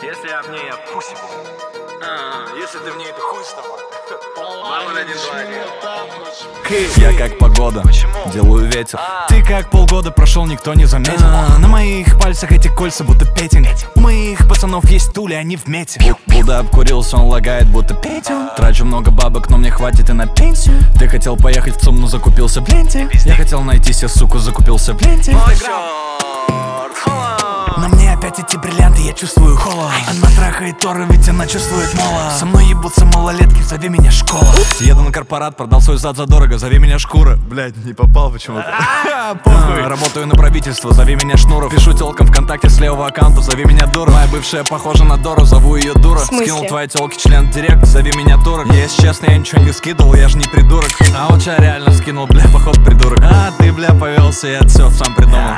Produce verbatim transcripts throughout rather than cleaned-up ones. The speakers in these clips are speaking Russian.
Если я в ней, я пусть буду. А, если ты в ней, то хуй с тобой. Мама один, два, один. Я как погода, Почему? делаю ветер. А. Ты как полгода прошел, никто не заметил. А, На моих пальцах эти кольца будто петинг. У моих пацанов есть тули, они в мете. Бу- Будда обкурился, он лагает, будто петю. Трачу много бабок, но мне хватит и на пенсию. Ты хотел поехать в ЦУМ, но закупился в ленте. Я хотел найти себе суку, закупился в ленте. О, чёрт, холод. На мне опять эти бриллианты, я чувствую холод. Она трахает Тора, ведь она чувствует молот. Со мной ебутся малолетки, зови меня школа. Еду на корпорат, продал свой зад задорого, зови меня шкура. Блядь, не попал почему-то. А, Работаю на правительство, зови меня Шнуров. Пишу телкам ВКонтакте с левого аккаунта, зови меня Дура. Моя бывшая похожа на Дору, зову ее Дура. В смысле? Скинул твоей телке член в директ, зови меня Турок. Если честно, я ничего не скидывал, я же не придурок. А вот я реально скинул, бля, поход придурок. А ты, бля, повелся, я все сам придумал.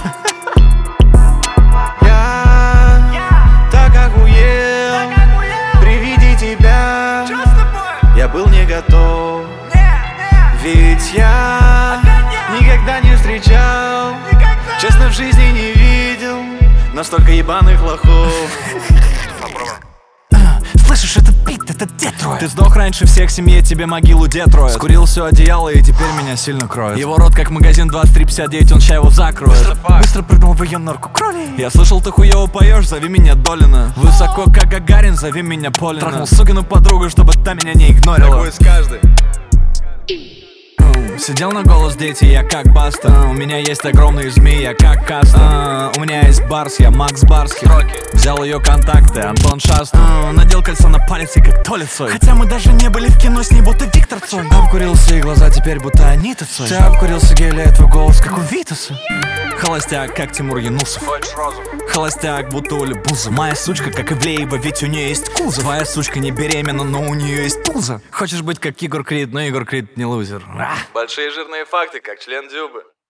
Так охуел при виде тебя. Я был не готов, ведь я никогда не встречал, честно, в жизни не видел настолько ебаных лохов. Слышишь, это бит, это Детройт. Ты сдох раньше всех в семье, тебе могилу Детройт. Скурил все одеяло и теперь меня сильно кроет. Его рот как магазин двадцать три пятьдесят девять, он ща его закроет. Быстро, Быстро прыгнул в ее норку кроли. Я слышал, ты хуёво поешь, зови меня Долина. Высоко как Гагарин, зови меня Полина. Трахнул сукину подругу, чтобы та меня не игнорила. Такой с каждой. Сидел на голос, дети, я как Баста. У меня есть огромные змеи, я как Каста. У меня есть Барс, я Макс Барский. Взял ее контакты, Антон Шаста. Надел кольцо на палец и как Толя Цой. Хотя мы даже не были в кино с ней, будто Виктор Цой. Обкурился и глаза теперь будто Анита Цой. Ты обкурился геля, твой голос как у Витуса. Холостяк, как Тимур Юнусов. Холостяк, будто Оля Буза. Моя сучка, как Ивлеева, ведь у нее есть кузов. Твоя сучка не беременна, но у нее есть пузо. Хочешь быть как Егор Крид, но Егор Крид не лузер. Большие жирные факты, как член Дзюбы.